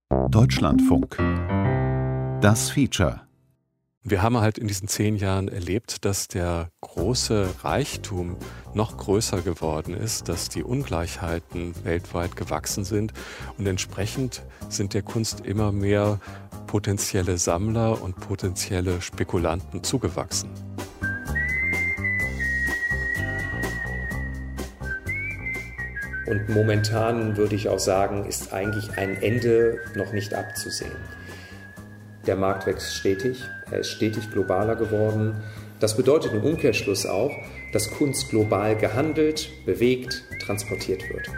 Deutschlandfunk. Das Feature. Wir haben halt in diesen 10 Jahren erlebt, dass der große Reichtum noch größer geworden ist, dass die Ungleichheiten weltweit gewachsen sind und entsprechend sind der Kunst immer mehr potenzielle Sammler und potenzielle Spekulanten zugewachsen. Und momentan würde ich auch sagen, ist eigentlich ein Ende noch nicht abzusehen. Der Markt wächst stetig, er ist stetig globaler geworden. Das bedeutet im Umkehrschluss auch, dass Kunst global gehandelt, bewegt, transportiert wird.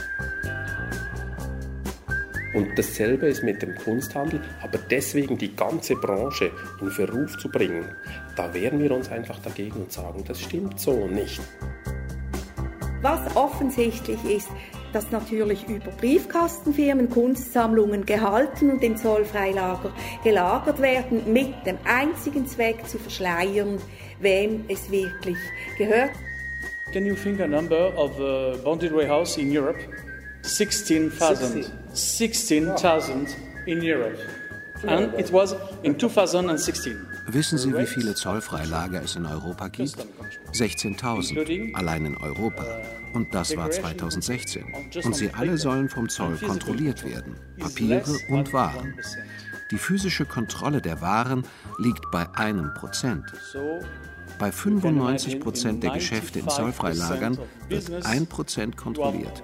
Und dasselbe ist mit dem Kunsthandel, aber deswegen die ganze Branche in Verruf zu bringen, da wehren wir uns einfach dagegen und sagen, das stimmt so nicht. Was offensichtlich ist, dass natürlich über Briefkastenfirmen Kunstsammlungen gehalten und in Zollfreilager gelagert werden, mit dem einzigen Zweck zu verschleiern, wem es wirklich gehört. Can you think a number of Bonded Warehouse in Europe? 16,000. 16,000 in Europe. And it was in 2016. Wissen Sie, wie viele Zollfreilager es in Europa gibt? 16.000, allein in Europa. Und das war 2016. Und sie alle sollen vom Zoll kontrolliert werden. Papiere und Waren. Die physische Kontrolle der Waren liegt bei 1%. Bei 95% der Geschäfte in Zollfreilagern wird 1% kontrolliert.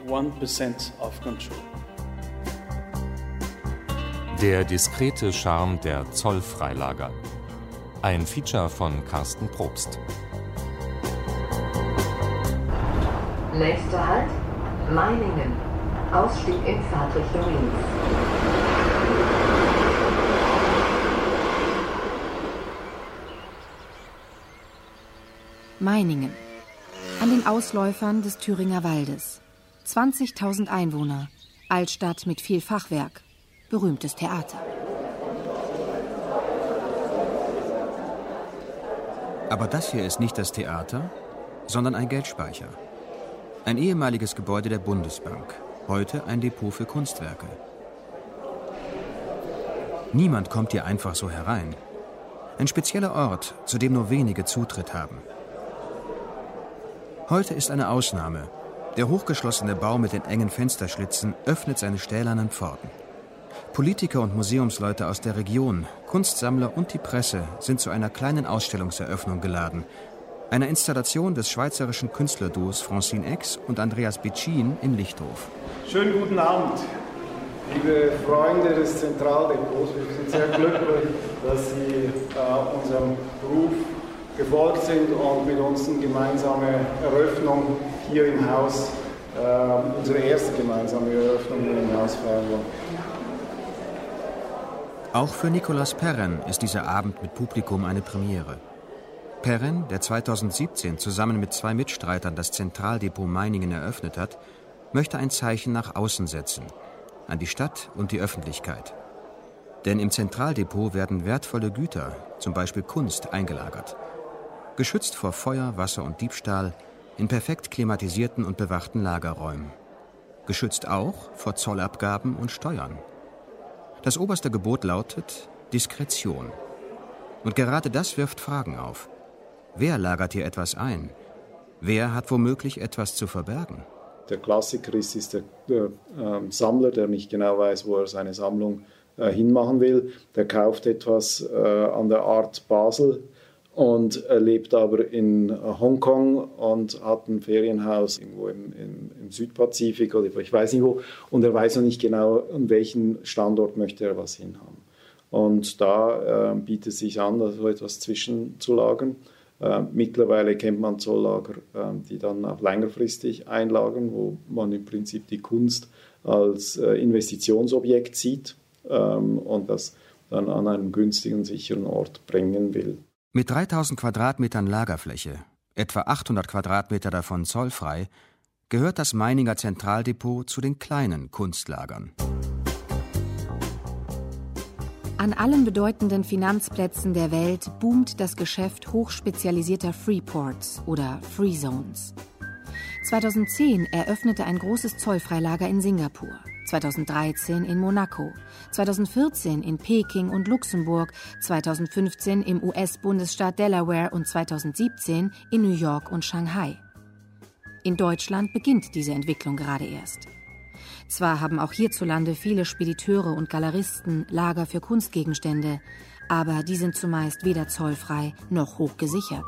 Der diskrete Charme der Zollfreilager. Ein Feature von Carsten Probst. Nächster Halt, Meiningen. Ausstieg in Fahrtrichtung links. Meiningen. An den Ausläufern des Thüringer Waldes. 20.000 Einwohner. Altstadt mit viel Fachwerk. Berühmtes Theater. Aber das hier ist nicht das Theater, sondern ein Geldspeicher. Ein ehemaliges Gebäude der Bundesbank, heute ein Depot für Kunstwerke. Niemand kommt hier einfach so herein. Ein spezieller Ort, zu dem nur wenige Zutritt haben. Heute ist eine Ausnahme. Der hochgeschlossene Bau mit den engen Fensterschlitzen öffnet seine stählernen Pforten. Politiker und Museumsleute aus der Region, Kunstsammler und die Presse sind zu einer kleinen Ausstellungseröffnung geladen. Einer Installation des schweizerischen Künstlerduos Francine X und Andreas Bitschin in Lichthof. Schönen guten Abend, liebe Freunde des Zentraldepots. Wir sind sehr glücklich, dass Sie unserem Ruf gefolgt sind und mit uns eine gemeinsame Eröffnung hier im Haus, unsere erste gemeinsame Eröffnung hier im Haus feiern wollen. Auch für Nicolas Perren ist dieser Abend mit Publikum eine Premiere. Perren, der 2017 zusammen mit 2 Mitstreitern das Zentraldepot Meiningen eröffnet hat, möchte ein Zeichen nach außen setzen, an die Stadt und die Öffentlichkeit. Denn im Zentraldepot werden wertvolle Güter, zum Beispiel Kunst, eingelagert. Geschützt vor Feuer, Wasser und Diebstahl, in perfekt klimatisierten und bewachten Lagerräumen. Geschützt auch vor Zollabgaben und Steuern. Das oberste Gebot lautet Diskretion. Und gerade das wirft Fragen auf. Wer lagert hier etwas ein? Wer hat womöglich etwas zu verbergen? Der Klassiker ist der Sammler, der nicht genau weiß, wo er seine Sammlung hinmachen will. Der kauft etwas an der Art Basel und lebt aber in Hongkong und hat ein Ferienhaus irgendwo im Südpazifik oder ich weiß nicht wo. Und er weiß noch nicht genau, an welchen Standort möchte er was hinhaben. Und da bietet es sich an, so etwas zwischenzulagern. Mittlerweile kennt man Zolllager, die dann auch längerfristig einlagern, wo man im Prinzip die Kunst als Investitionsobjekt sieht und das dann an einen günstigen, sicheren Ort bringen will. Mit 3000 Quadratmetern Lagerfläche, etwa 800 Quadratmeter davon zollfrei, gehört das Meininger Zentraldepot zu den kleinen Kunstlagern. An allen bedeutenden Finanzplätzen der Welt boomt das Geschäft hochspezialisierter Freeports oder Free Zones. 2010 eröffnete ein großes Zollfreilager in Singapur. 2013 in Monaco, 2014 in Peking und Luxemburg, 2015 im US-Bundesstaat Delaware und 2017 in New York und Shanghai. In Deutschland beginnt diese Entwicklung gerade erst. Zwar haben auch hierzulande viele Spediteure und Galeristen Lager für Kunstgegenstände, aber die sind zumeist weder zollfrei noch hochgesichert.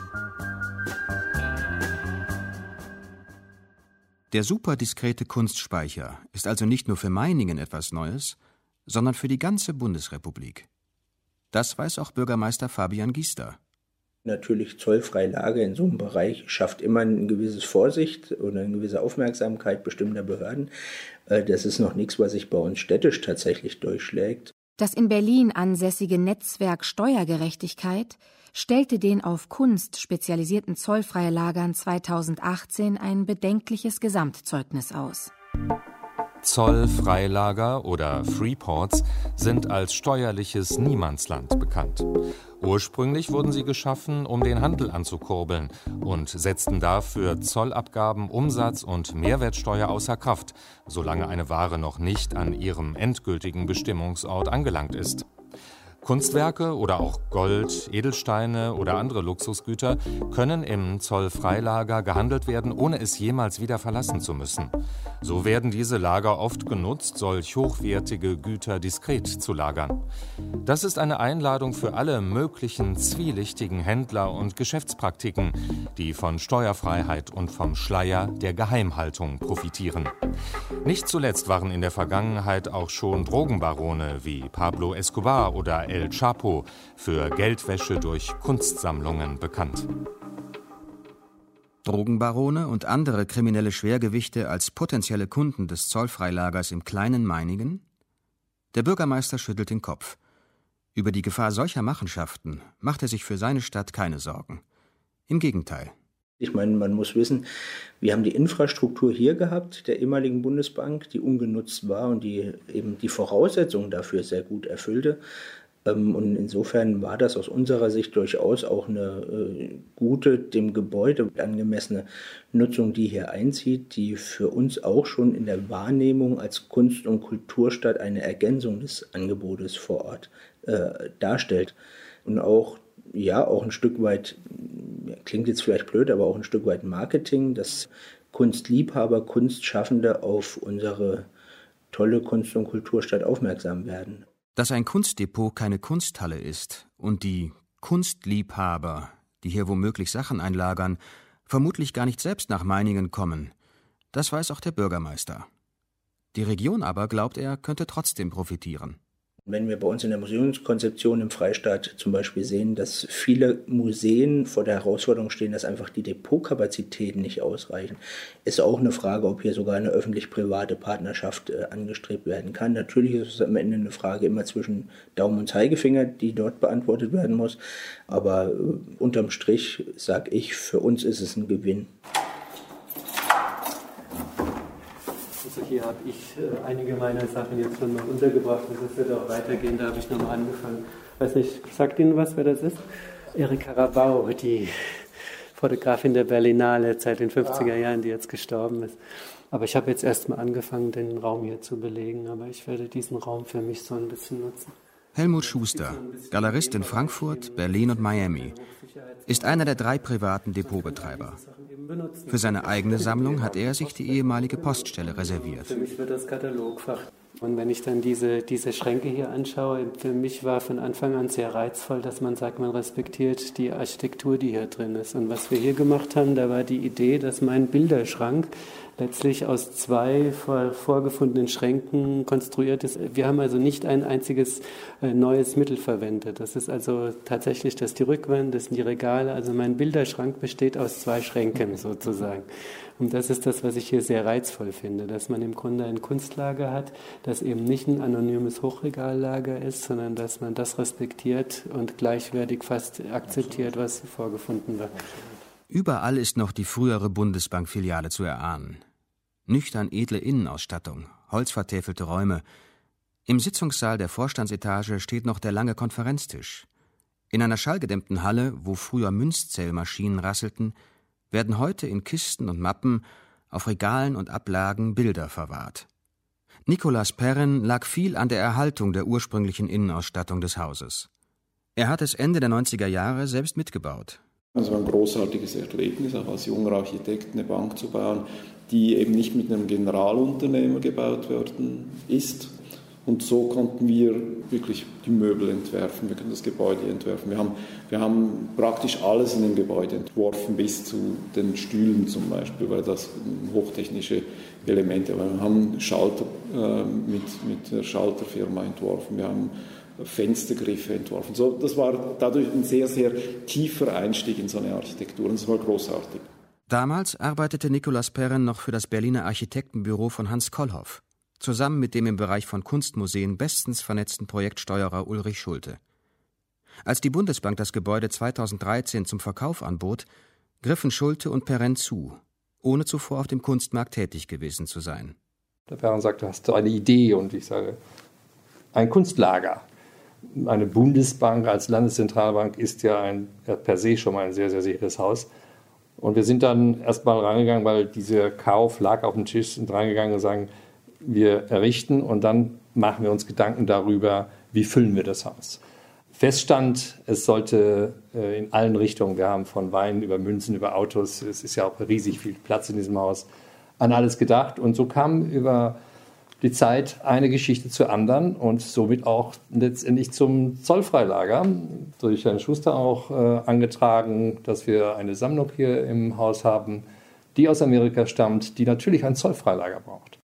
Der superdiskrete Kunstspeicher ist also nicht nur für Meiningen etwas Neues, sondern für die ganze Bundesrepublik. Das weiß auch Bürgermeister Fabian Giester. Natürlich zollfreie Lager in so einem Bereich schafft immer eine gewisse Vorsicht oder eine gewisse Aufmerksamkeit bestimmter Behörden. Das ist noch nichts, was sich bei uns städtisch tatsächlich durchschlägt. Das in Berlin ansässige Netzwerk Steuergerechtigkeit stellte den auf Kunst spezialisierten Zollfreilagern 2018 ein bedenkliches Gesamtzeugnis aus. Zollfreilager oder Freeports sind als steuerliches Niemandsland bekannt. Ursprünglich wurden sie geschaffen, um den Handel anzukurbeln und setzten dafür Zollabgaben, Umsatz- und Mehrwertsteuer außer Kraft, solange eine Ware noch nicht an ihrem endgültigen Bestimmungsort angelangt ist. Kunstwerke oder auch Gold, Edelsteine oder andere Luxusgüter können im Zollfreilager gehandelt werden, ohne es jemals wieder verlassen zu müssen. So werden diese Lager oft genutzt, solch hochwertige Güter diskret zu lagern. Das ist eine Einladung für alle möglichen zwielichtigen Händler und Geschäftspraktiken, die von Steuerfreiheit und vom Schleier der Geheimhaltung profitieren. Nicht zuletzt waren in der Vergangenheit auch schon Drogenbarone wie Pablo Escobar oder El Chapo für Geldwäsche durch Kunstsammlungen bekannt. Drogenbarone und andere kriminelle Schwergewichte als potenzielle Kunden des Zollfreilagers im kleinen Meiningen? Der Bürgermeister schüttelt den Kopf. Über die Gefahr solcher Machenschaften macht er sich für seine Stadt keine Sorgen. Im Gegenteil. Ich meine, man muss wissen, wir haben die Infrastruktur hier gehabt, der ehemaligen Bundesbank, die ungenutzt war und die eben die Voraussetzungen dafür sehr gut erfüllte. Und insofern war das aus unserer Sicht durchaus auch eine gute, dem Gebäude angemessene Nutzung, die hier einzieht, die für uns auch schon in der Wahrnehmung als Kunst- und Kulturstadt eine Ergänzung des Angebotes vor Ort darstellt. Und auch ein Stück weit, klingt jetzt vielleicht blöd, aber auch ein Stück weit Marketing, dass Kunstliebhaber, Kunstschaffende auf unsere tolle Kunst- und Kulturstadt aufmerksam werden. Dass ein Kunstdepot keine Kunsthalle ist und die Kunstliebhaber, die hier womöglich Sachen einlagern, vermutlich gar nicht selbst nach Meiningen kommen, das weiß auch der Bürgermeister. Die Region aber, glaubt er, könnte trotzdem profitieren. Wenn wir bei uns in der Museumskonzeption im Freistaat zum Beispiel sehen, dass viele Museen vor der Herausforderung stehen, dass einfach die Depotkapazitäten nicht ausreichen, ist auch eine Frage, ob hier sogar eine öffentlich-private Partnerschaft angestrebt werden kann. Natürlich ist es am Ende eine Frage immer zwischen Daumen und Zeigefinger, die dort beantwortet werden muss. Aber unterm Strich sage ich, für uns ist es ein Gewinn. Also hier habe ich einige meiner Sachen jetzt schon mal untergebracht und das wird auch weitergehen, da habe ich nochmal angefangen. Weiß nicht, sagt Ihnen was, wer das ist? Erika Rabau, die Fotografin der Berlinale seit den 50er Jahren, die jetzt gestorben ist. Aber ich habe jetzt erst mal angefangen, den Raum hier zu belegen, aber ich werde diesen Raum für mich so ein bisschen nutzen. Helmut Schuster, Galerist in Frankfurt, Berlin und Miami, ist einer der 3 privaten Depotbetreiber. Für seine eigene Sammlung hat er sich die ehemalige Poststelle reserviert. Für mich wird das Katalogfach. Und wenn ich dann diese Schränke hier anschaue, für mich war von Anfang an sehr reizvoll, dass man sagt, man respektiert die Architektur, die hier drin ist. Und was wir hier gemacht haben, da war die Idee, dass mein Bilderschrank letztlich aus 2 vorgefundenen Schränken konstruiert ist. Wir haben also nicht ein einziges neues Mittel verwendet. Das ist also tatsächlich die Rückwand, das sind die Regale. Also mein Bilderschrank besteht aus 2 Schränken sozusagen. Und das ist das, was ich hier sehr reizvoll finde, dass man im Grunde ein Kunstlager hat, das eben nicht ein anonymes Hochregallager ist, sondern dass man das respektiert und gleichwertig fast akzeptiert, was vorgefunden wird. Überall ist noch die frühere Bundesbankfiliale zu erahnen. Nüchtern edle Innenausstattung, holzvertäfelte Räume. Im Sitzungssaal der Vorstandsetage steht noch der lange Konferenztisch. In einer schallgedämmten Halle, wo früher Münzzählmaschinen rasselten, werden heute in Kisten und Mappen auf Regalen und Ablagen Bilder verwahrt. Nicolas Perren lag viel an der Erhaltung der ursprünglichen Innenausstattung des Hauses. Er hat es Ende der 90er Jahre selbst mitgebaut. Es war ein großartiges Erlebnis, auch als junger Architekt eine Bank zu bauen, die eben nicht mit einem Generalunternehmer gebaut worden ist. Und so konnten wir wirklich die Möbel entwerfen, wir können das Gebäude entwerfen. Wir haben praktisch alles in dem Gebäude entworfen, bis zu den Stühlen zum Beispiel, weil das hochtechnische Elemente waren. Wir haben Schalter mit der Schalterfirma entworfen, wir haben Fenstergriffe entworfen. So, das war dadurch ein sehr, sehr tiefer Einstieg in so eine Architektur und das war großartig. Damals arbeitete Nicolas Perren noch für das Berliner Architektenbüro von Hans Kollhoff, zusammen mit dem im Bereich von Kunstmuseen bestens vernetzten Projektsteuerer Ulrich Schulte. Als die Bundesbank das Gebäude 2013 zum Verkauf anbot, griffen Schulte und Perren zu, ohne zuvor auf dem Kunstmarkt tätig gewesen zu sein. Der Perren sagte, hast du eine Idee? Und ich sage, ein Kunstlager. Eine Bundesbank als Landeszentralbank ist ja per se schon mal ein sehr, sehr sicheres Haus. Und wir sind dann erstmal rangegangen, weil dieser Kauf lag auf dem Tisch, sind rangegangen und sagen, wir errichten und dann machen wir uns Gedanken darüber, wie füllen wir das Haus. Feststand, es sollte in allen Richtungen, wir haben von Wein über Münzen, über Autos, es ist ja auch riesig viel Platz in diesem Haus, an alles gedacht. Und so kam über die Zeit eine Geschichte zur anderen und somit auch letztendlich zum Zollfreilager. Durch Herrn Schuster auch angetragen, dass wir eine Sammlung hier im Haus haben, die aus Amerika stammt, die natürlich ein Zollfreilager braucht.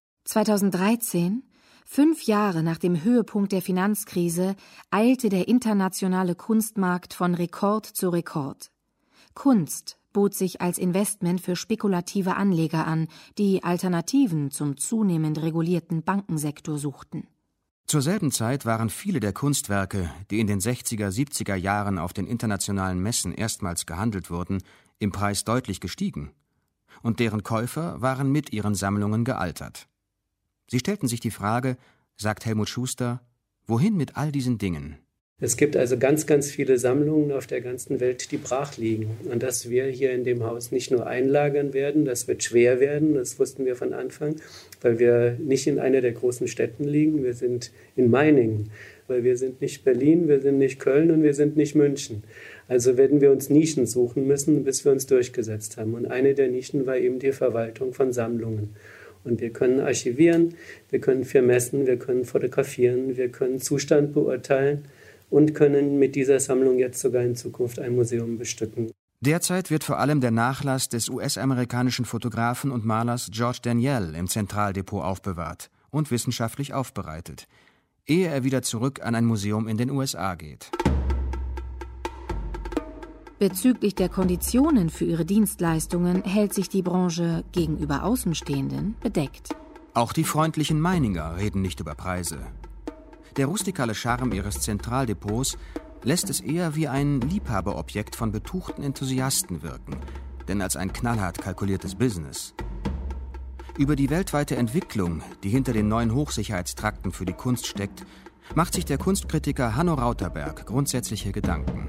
2013, 5 Jahre nach dem Höhepunkt der Finanzkrise, eilte der internationale Kunstmarkt von Rekord zu Rekord. Kunst bot sich als Investment für spekulative Anleger an, die Alternativen zum zunehmend regulierten Bankensektor suchten. Zur selben Zeit waren viele der Kunstwerke, die in den 60er, 70er Jahren auf den internationalen Messen erstmals gehandelt wurden, im Preis deutlich gestiegen. Und deren Käufer waren mit ihren Sammlungen gealtert. Sie stellten sich die Frage, sagt Helmut Schuster, wohin mit all diesen Dingen? Es gibt also ganz, ganz viele Sammlungen auf der ganzen Welt, die brach liegen. Und dass wir hier in dem Haus nicht nur einlagern werden, das wird schwer werden, das wussten wir von Anfang, weil wir nicht in einer der großen Städten liegen, wir sind in Meiningen. Weil wir sind nicht Berlin, wir sind nicht Köln und wir sind nicht München. Also werden wir uns Nischen suchen müssen, bis wir uns durchgesetzt haben. Und eine der Nischen war eben die Verwaltung von Sammlungen. Und wir können archivieren, wir können vermessen, wir können fotografieren, wir können Zustand beurteilen und können mit dieser Sammlung jetzt sogar in Zukunft ein Museum bestücken. Derzeit wird vor allem der Nachlass des US-amerikanischen Fotografen und Malers George Daniel im Zentraldepot aufbewahrt und wissenschaftlich aufbereitet, ehe er wieder zurück an ein Museum in den USA geht. Bezüglich der Konditionen für ihre Dienstleistungen hält sich die Branche gegenüber Außenstehenden bedeckt. Auch die freundlichen Meininger reden nicht über Preise. Der rustikale Charme ihres Zentraldepots lässt es eher wie ein Liebhaberobjekt von betuchten Enthusiasten wirken, denn als ein knallhart kalkuliertes Business. Über die weltweite Entwicklung, die hinter den neuen Hochsicherheitstrakten für die Kunst steckt, macht sich der Kunstkritiker Hanno Rauterberg grundsätzliche Gedanken.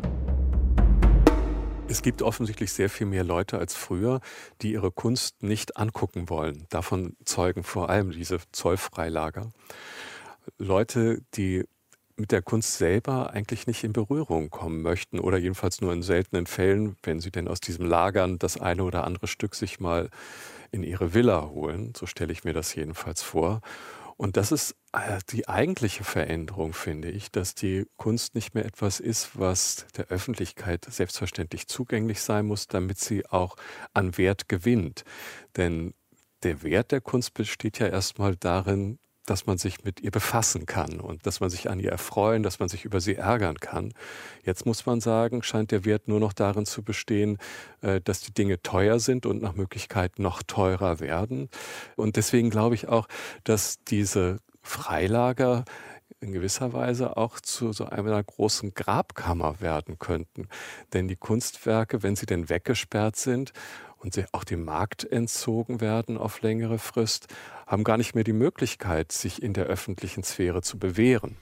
Es gibt offensichtlich sehr viel mehr Leute als früher, die ihre Kunst nicht angucken wollen. Davon zeugen vor allem diese Zollfreilager. Leute, die mit der Kunst selber eigentlich nicht in Berührung kommen möchten oder jedenfalls nur in seltenen Fällen, wenn sie denn aus diesem Lagern das eine oder andere Stück sich mal in ihre Villa holen. So stelle ich mir das jedenfalls vor. Und das ist die eigentliche Veränderung, finde ich, dass die Kunst nicht mehr etwas ist, was der Öffentlichkeit selbstverständlich zugänglich sein muss, damit sie auch an Wert gewinnt. Denn der Wert der Kunst besteht ja erstmal darin, dass man sich mit ihr befassen kann und dass man sich an ihr erfreuen, dass man sich über sie ärgern kann. Jetzt muss man sagen, scheint der Wert nur noch darin zu bestehen, dass die Dinge teuer sind und nach Möglichkeit noch teurer werden. Und deswegen glaube ich auch, dass diese Freilager in gewisser Weise auch zu so einer großen Grabkammer werden könnten. Denn die Kunstwerke, wenn sie denn weggesperrt sind und sie auch dem Markt entzogen werden auf längere Frist, haben gar nicht mehr die Möglichkeit, sich in der öffentlichen Sphäre zu bewähren.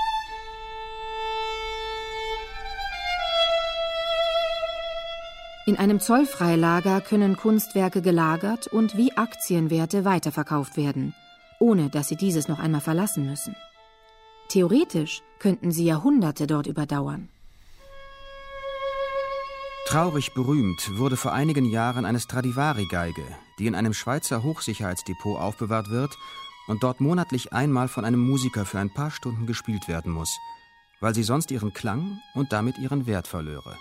In In einem Zollfreilager können Kunstwerke gelagert und wie Aktienwerte weiterverkauft werden, ohne dass sie dieses noch einmal verlassen müssen. Theoretisch könnten sie Jahrhunderte dort überdauern. Traurig berühmt wurde vor einigen Jahren eine Stradivari-Geige, die in einem Schweizer Hochsicherheitsdepot aufbewahrt wird und dort monatlich einmal von einem Musiker für ein paar Stunden gespielt werden muss, weil sie sonst ihren Klang und damit ihren Wert verlöre.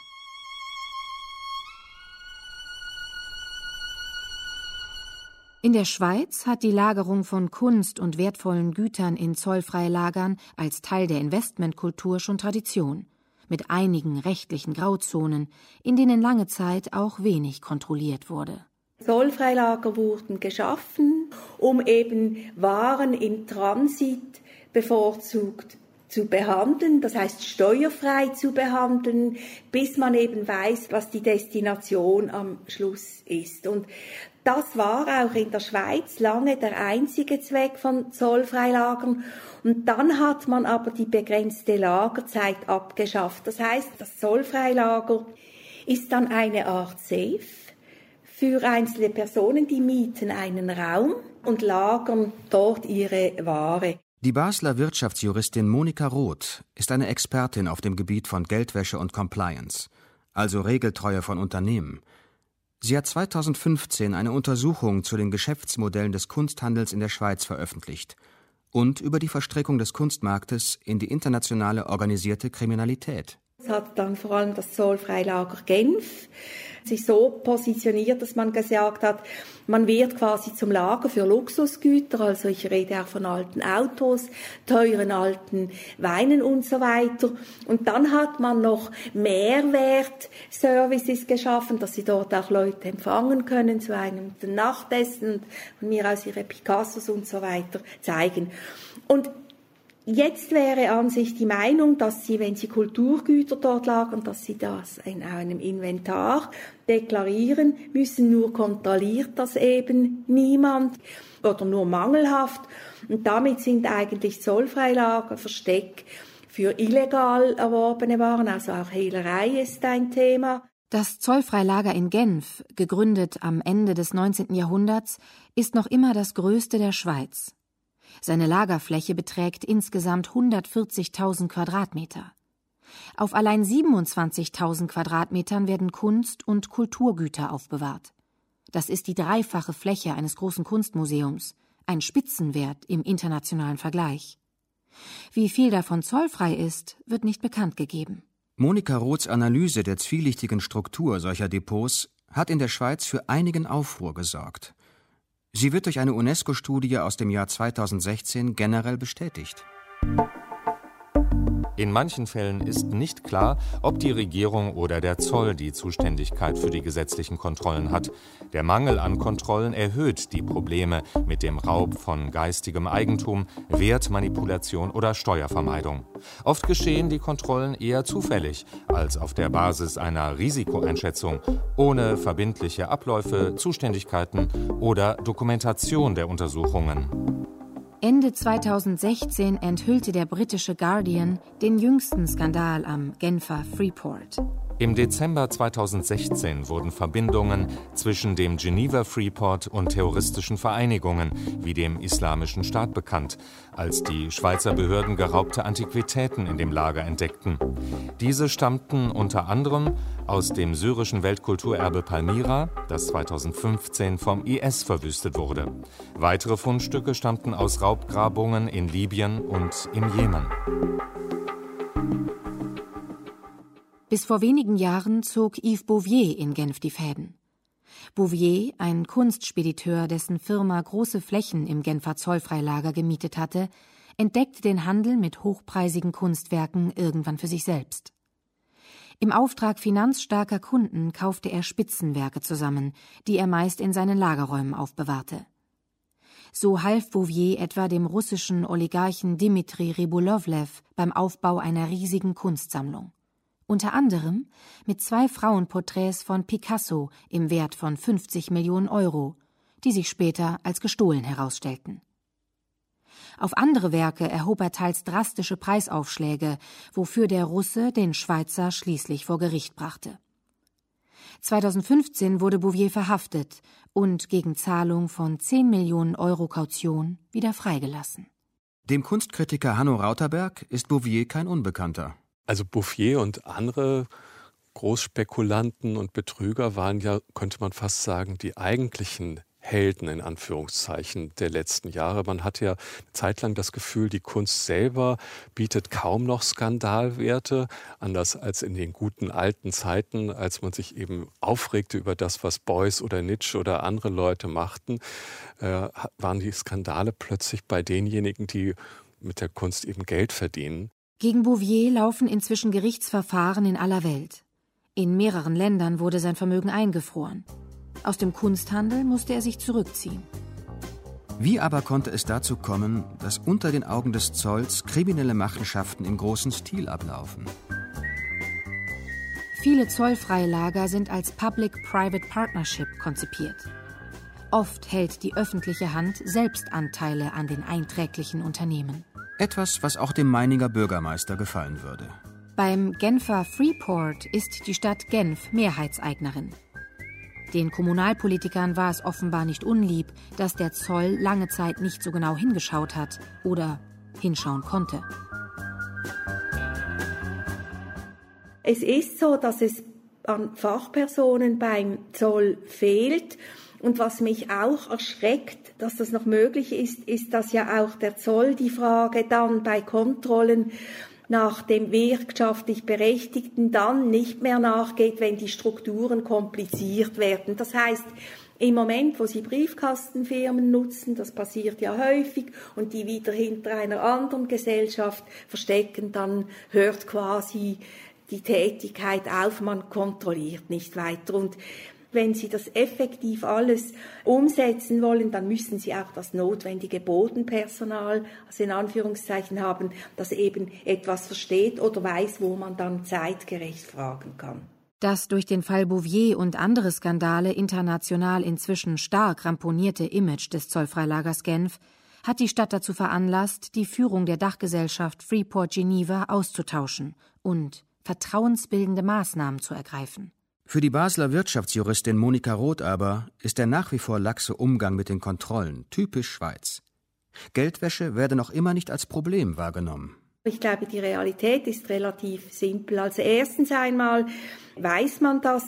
In der Schweiz hat die Lagerung von Kunst und wertvollen Gütern in Zollfreilagern als Teil der Investmentkultur schon Tradition, mit einigen rechtlichen Grauzonen, in denen lange Zeit auch wenig kontrolliert wurde. Zollfreilager wurden geschaffen, um eben Waren im Transit bevorzugt zu behandeln, das heißt steuerfrei zu behandeln, bis man eben weiß, was die Destination am Schluss ist. Und das war auch in der Schweiz lange der einzige Zweck von Zollfreilagern. Und dann hat man aber die begrenzte Lagerzeit abgeschafft. Das heißt, das Zollfreilager ist dann eine Art Safe für einzelne Personen, die mieten einen Raum und lagern dort ihre Ware. Die Basler Wirtschaftsjuristin Monika Roth ist eine Expertin auf dem Gebiet von Geldwäsche und Compliance, also Regeltreue von Unternehmen. Sie hat 2015 eine Untersuchung zu den Geschäftsmodellen des Kunsthandels in der Schweiz veröffentlicht und über die Verstrickung des Kunstmarktes in die internationale organisierte Kriminalität. Es hat dann vor allem das Zollfreilager Genf sich so positioniert, dass man gesagt hat, man wird quasi zum Lager für Luxusgüter, also ich rede auch von alten Autos, teuren alten Weinen und so weiter. Und dann hat man noch Mehrwertservices geschaffen, dass sie dort auch Leute empfangen können zu einem Nachtessen und von mir aus ihre Picassos und so weiter zeigen. Und jetzt wäre an sich die Meinung, dass Sie, wenn Sie Kulturgüter dort lagern, dass Sie das in einem Inventar deklarieren müssen, nur kontrolliert das eben niemand oder nur mangelhaft. Und damit sind eigentlich Zollfreilager Versteck für illegal erworbene Waren, also auch Hehlerei ist ein Thema. Das Zollfreilager in Genf, gegründet am Ende des 19. Jahrhunderts, ist noch immer das größte der Schweiz. Seine Lagerfläche beträgt insgesamt 140.000 Quadratmeter. Auf allein 27.000 Quadratmetern werden Kunst- und Kulturgüter aufbewahrt. Das ist die dreifache Fläche eines großen Kunstmuseums, ein Spitzenwert im internationalen Vergleich. Wie viel davon zollfrei ist, wird nicht bekannt gegeben. Monika Roths Analyse der zwielichtigen Struktur solcher Depots hat in der Schweiz für einigen Aufruhr gesorgt. Sie wird durch eine UNESCO-Studie aus dem Jahr 2016 generell bestätigt. In manchen Fällen ist nicht klar, ob die Regierung oder der Zoll die Zuständigkeit für die gesetzlichen Kontrollen hat. Der Mangel an Kontrollen erhöht die Probleme mit dem Raub von geistigem Eigentum, Wertmanipulation oder Steuervermeidung. Oft geschehen die Kontrollen eher zufällig als auf der Basis einer Risikoeinschätzung, ohne verbindliche Abläufe, Zuständigkeiten oder Dokumentation der Untersuchungen. Ende 2016 enthüllte der britische Guardian den jüngsten Skandal am Genfer Freeport. Im Dezember 2016 wurden Verbindungen zwischen dem Geneva Freeport und terroristischen Vereinigungen wie dem Islamischen Staat bekannt, als die Schweizer Behörden geraubte Antiquitäten in dem Lager entdeckten. Diese stammten unter anderem aus dem syrischen Weltkulturerbe Palmyra, das 2015 vom IS verwüstet wurde. Weitere Fundstücke stammten aus Raubgrabungen in Libyen und im Jemen. Bis vor wenigen Jahren zog Yves Bouvier in Genf die Fäden. Bouvier, ein Kunstspediteur, dessen Firma große Flächen im Genfer Zollfreilager gemietet hatte, entdeckte den Handel mit hochpreisigen Kunstwerken irgendwann für sich selbst. Im Auftrag finanzstarker Kunden kaufte er Spitzenwerke zusammen, die er meist in seinen Lagerräumen aufbewahrte. So half Bouvier etwa dem russischen Oligarchen Dmitri Rybolovlev beim Aufbau einer riesigen Kunstsammlung. Unter anderem mit 2 Frauenporträts von Picasso im Wert von 50 Millionen Euro, die sich später als gestohlen herausstellten. Auf andere Werke erhob er teils drastische Preisaufschläge, wofür der Russe den Schweizer schließlich vor Gericht brachte. 2015 wurde Bouvier verhaftet und gegen Zahlung von 10 Millionen Euro Kaution wieder freigelassen. Dem Kunstkritiker Hanno Rauterberg ist Bouvier kein Unbekannter. Also Bouvier und andere Großspekulanten und Betrüger waren ja, könnte man fast sagen, die eigentlichen Helden in Anführungszeichen der letzten Jahre. Man hatte ja eine Zeit lang das Gefühl, die Kunst selber bietet kaum noch Skandalwerte, anders als in den guten alten Zeiten, als man sich eben aufregte über das, was Beuys oder Nietzsche oder andere Leute machten, waren die Skandale plötzlich bei denjenigen, die mit der Kunst eben Geld verdienen. Gegen Bouvier laufen inzwischen Gerichtsverfahren in aller Welt. In mehreren Ländern wurde sein Vermögen eingefroren. Aus dem Kunsthandel musste er sich zurückziehen. Wie aber konnte es dazu kommen, dass unter den Augen des Zolls kriminelle Machenschaften im großen Stil ablaufen? Viele Zollfreilager sind als Public-Private Partnership konzipiert. Oft hält die öffentliche Hand selbst Anteile an den einträglichen Unternehmen. Etwas, was auch dem Meininger Bürgermeister gefallen würde. Beim Genfer Freeport ist die Stadt Genf Mehrheitseignerin. Den Kommunalpolitikern war es offenbar nicht unlieb, dass der Zoll lange Zeit nicht so genau hingeschaut hat oder hinschauen konnte. Es ist so, dass es an Fachpersonen beim Zoll fehlt. Und was mich auch erschreckt, dass das noch möglich ist, ist, dass ja auch der Zoll die Frage dann bei Kontrollen nach dem wirtschaftlich Berechtigten dann nicht mehr nachgeht, wenn die Strukturen kompliziert werden. Das heißt, im Moment, wo sie Briefkastenfirmen nutzen, das passiert ja häufig, und die wieder hinter einer anderen Gesellschaft verstecken, dann hört quasi die Tätigkeit auf, man kontrolliert nicht weiter. Und wenn Sie das effektiv alles umsetzen wollen, dann müssen Sie auch das notwendige Bodenpersonal, also in Anführungszeichen, haben, das eben etwas versteht oder weiß, wo man dann zeitgerecht fragen kann. Das durch den Fall Bouvier und andere Skandale international inzwischen stark ramponierte Image des Zollfreilagers Genf hat die Stadt dazu veranlasst, die Führung der Dachgesellschaft Freeport Geneva auszutauschen und vertrauensbildende Maßnahmen zu ergreifen. Für die Basler Wirtschaftsjuristin Monika Roth aber ist der nach wie vor laxe Umgang mit den Kontrollen typisch Schweiz. Geldwäsche werde noch immer nicht als Problem wahrgenommen. Ich glaube, die Realität ist relativ simpel. Also erstens einmal weiß man dass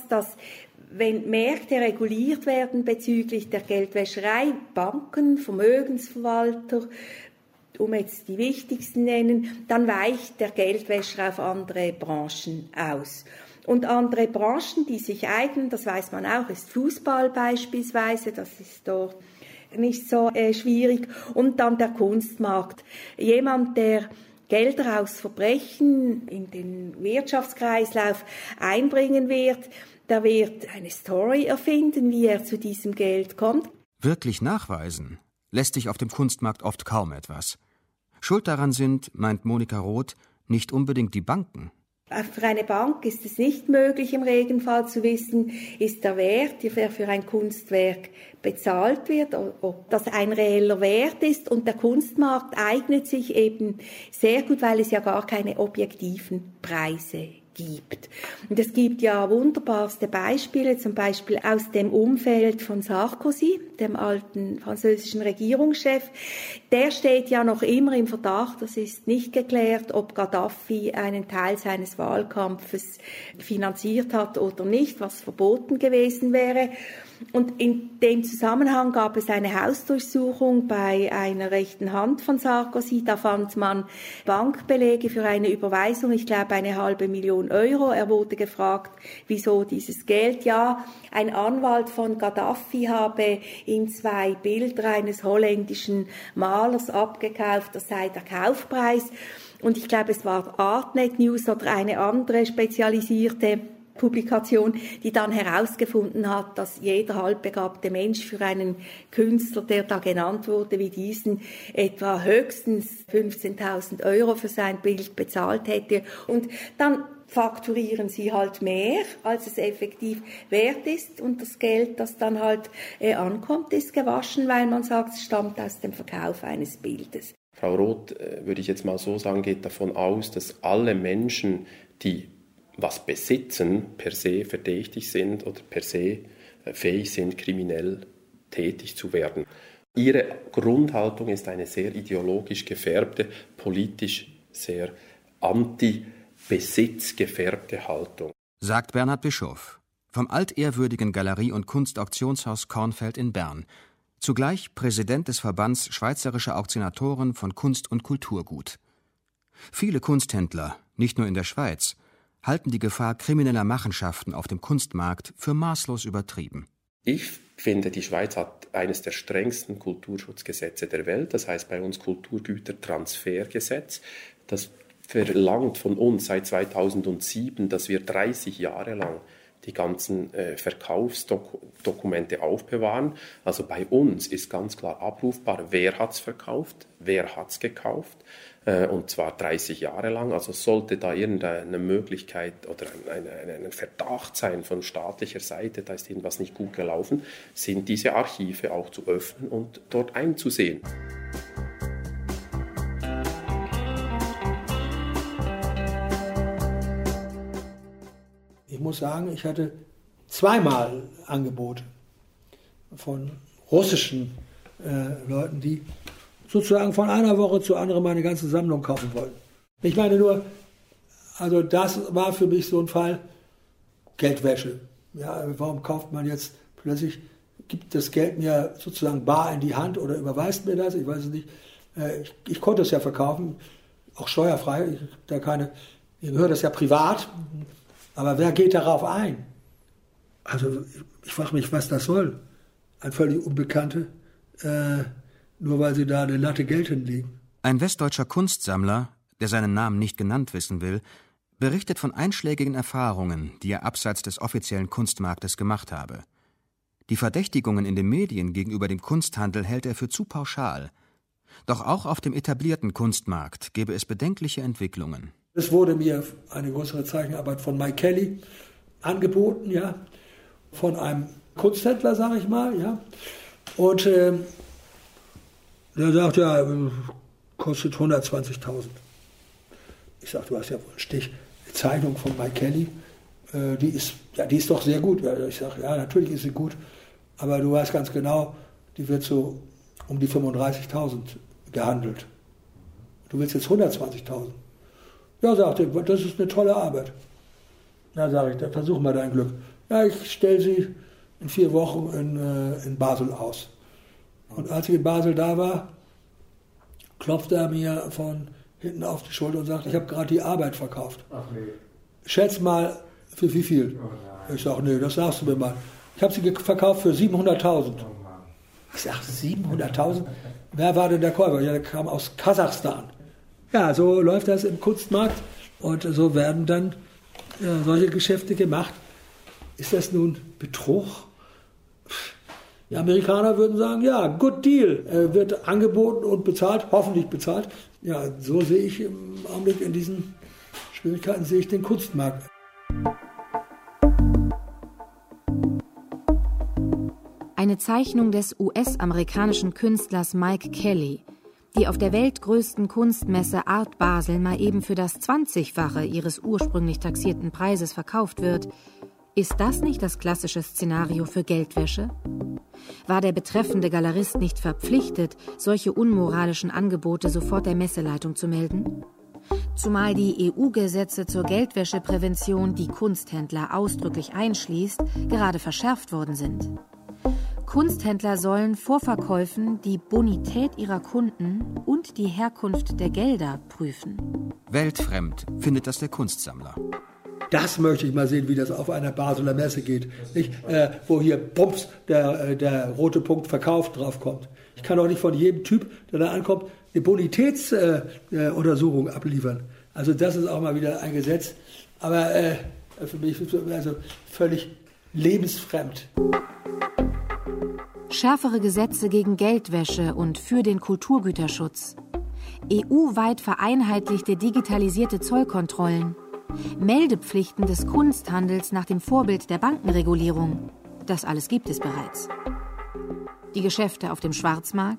wenn Märkte reguliert werden bezüglich der Geldwäscherei, Banken, Vermögensverwalter, um jetzt die wichtigsten nennen, dann weicht der Geldwäscher auf andere Branchen aus. Und andere Branchen, die sich eignen, das weiß man auch, ist Fußball beispielsweise, das ist dort nicht so schwierig. Und dann der Kunstmarkt. Jemand, der Gelder aus Verbrechen in den Wirtschaftskreislauf einbringen wird, der wird eine Story erfinden, wie er zu diesem Geld kommt. Wirklich nachweisen lässt sich auf dem Kunstmarkt oft kaum etwas. Schuld daran sind, meint Monika Roth, nicht unbedingt die Banken. Für eine Bank ist es nicht möglich, im Regelfall zu wissen, ist der Wert, der für ein Kunstwerk bezahlt wird, ob das ein reeller Wert ist. Und der Kunstmarkt eignet sich eben sehr gut, weil es ja gar keine objektiven Preise gibt. Und es gibt ja wunderbarste Beispiele, zum Beispiel aus dem Umfeld von Sarkozy, dem alten französischen Regierungschef. Der steht ja noch immer im Verdacht, das ist nicht geklärt, ob Gaddafi einen Teil seines Wahlkampfes finanziert hat oder nicht, was verboten gewesen wäre. Und in dem Zusammenhang gab es eine Hausdurchsuchung bei einer rechten Hand von Sarkozy. Da fand man Bankbelege für eine Überweisung, ich glaube 500.000 Euro. Er wurde gefragt, wieso dieses Geld? Ja, ein Anwalt von Gaddafi habe ihm 2 Bilder eines holländischen Malers abgekauft, das sei der Kaufpreis. Und ich glaube, es war Artnet News oder eine andere spezialisierte Publikation, die dann herausgefunden hat, dass jeder halbbegabte Mensch für einen Künstler, der da genannt wurde, wie diesen, etwa höchstens 15.000 Euro für sein Bild bezahlt hätte. Und dann fakturieren sie halt mehr, als es effektiv wert ist. Und das Geld, das dann halt ankommt, ist gewaschen, weil man sagt, es stammt aus dem Verkauf eines Bildes. Frau Roth, würde ich jetzt mal so sagen, geht davon aus, dass alle Menschen, die was besitzen, per se verdächtig sind oder per se fähig sind, kriminell tätig zu werden. Ihre Grundhaltung ist eine sehr ideologisch gefärbte, politisch sehr anti-Besitz gefärbte Haltung. Sagt Bernhard Bischof vom altehrwürdigen Galerie- und Kunstauktionshaus Kornfeld in Bern, zugleich Präsident des Verbands Schweizerischer Auktionatoren von Kunst und Kulturgut. Viele Kunsthändler, nicht nur in der Schweiz, halten die Gefahr krimineller Machenschaften auf dem Kunstmarkt für maßlos übertrieben. Ich finde, die Schweiz hat eines der strengsten Kulturschutzgesetze der Welt. Das heißt bei uns Kulturgütertransfergesetz. Das verlangt von uns seit 2007, dass wir 30 Jahre lang die ganzen Verkaufsdokumente aufbewahren. Also bei uns ist ganz klar abrufbar, wer hat es verkauft, wer hat es gekauft. Und zwar 30 Jahre lang. Also sollte da irgendeine Möglichkeit oder ein Verdacht sein von staatlicher Seite, da ist irgendwas nicht gut gelaufen, sind diese Archive auch zu öffnen und dort einzusehen. Ich muss sagen, ich hatte zweimal Angebote von russischen Leuten, die sozusagen von einer Woche zur anderen meine ganze Sammlung kaufen wollten. Ich meine nur, also das war für mich so ein Fall Geldwäsche. Ja, warum kauft man jetzt plötzlich, gibt das Geld mir sozusagen bar in die Hand oder überweist mir das? Ich weiß es nicht. Ich konnte es ja verkaufen, auch steuerfrei. Ich gehört das ja privat. Aber wer geht darauf ein? Also ich frage mich, was das soll. Ein völlig Unbekannte, nur weil sie da eine Latte Geld hinlegen. Ein westdeutscher Kunstsammler, der seinen Namen nicht genannt wissen will, berichtet von einschlägigen Erfahrungen, die er abseits des offiziellen Kunstmarktes gemacht habe. Die Verdächtigungen in den Medien gegenüber dem Kunsthandel hält er für zu pauschal. Doch auch auf dem etablierten Kunstmarkt gäbe es bedenkliche Entwicklungen. Es wurde mir eine größere Zeichenarbeit von Mike Kelly angeboten, ja, von einem Kunsthändler, sage ich mal, ja. Und der sagt, ja, kostet 120.000. Ich sage, du hast ja wohl einen Stich. Die Zeichnung von Mike Kelly, die ist doch sehr gut. Ich sage, ja, natürlich ist sie gut, aber du weißt ganz genau, die wird so um die 35.000 gehandelt. Du willst jetzt 120.000. Ja, sagt er, das ist eine tolle Arbeit. Na, sage ich, dann versuchen wir dein Glück. Ja, ich stelle sie in 4 Wochen in Basel aus. Und als ich in Basel da war, klopfte er mir von hinten auf die Schulter und sagt, ich habe gerade die Arbeit verkauft. Ach nee. Schätz mal, für wie viel? Oh, ich sage, nee, das sagst du mir mal. Ich habe sie verkauft für 700.000. Oh, ich sage, 700.000? Wer war denn der Käufer? Ja, der kam aus Kasachstan. Ja, so läuft das im Kunstmarkt und so werden dann solche Geschäfte gemacht. Ist das nun Betrug? Die Amerikaner würden sagen, ja, good deal, wird angeboten und bezahlt, hoffentlich bezahlt. Ja, so sehe ich im Augenblick in diesen Schwierigkeiten, sehe ich den Kunstmarkt. Eine Zeichnung des US-amerikanischen Künstlers Mike Kelly, die auf der weltgrößten Kunstmesse Art Basel mal eben für das 20-fache ihres ursprünglich taxierten Preises verkauft wird. Ist das nicht das klassische Szenario für Geldwäsche? War der betreffende Galerist nicht verpflichtet, solche unmoralischen Angebote sofort der Messeleitung zu melden? Zumal die EU-Gesetze zur Geldwäscheprävention, die Kunsthändler ausdrücklich einschließt, gerade verschärft worden sind. Kunsthändler sollen vor Verkäufen die Bonität ihrer Kunden und die Herkunft der Gelder prüfen. Weltfremd findet das der Kunstsammler. Das möchte ich mal sehen, wie das auf einer Basler Messe geht. Nicht? Wo hier bums der rote Punkt verkauft draufkommt. Ich kann auch nicht von jedem Typ, der da ankommt, eine Bonitätsuntersuchung abliefern. Also das ist auch mal wieder ein Gesetz. Aber für mich also völlig lebensfremd. Schärfere Gesetze gegen Geldwäsche und für den Kulturgüterschutz. EU-weit vereinheitlichte digitalisierte Zollkontrollen. Meldepflichten des Kunsthandels nach dem Vorbild der Bankenregulierung. Das alles gibt es bereits. Die Geschäfte auf dem Schwarzmarkt,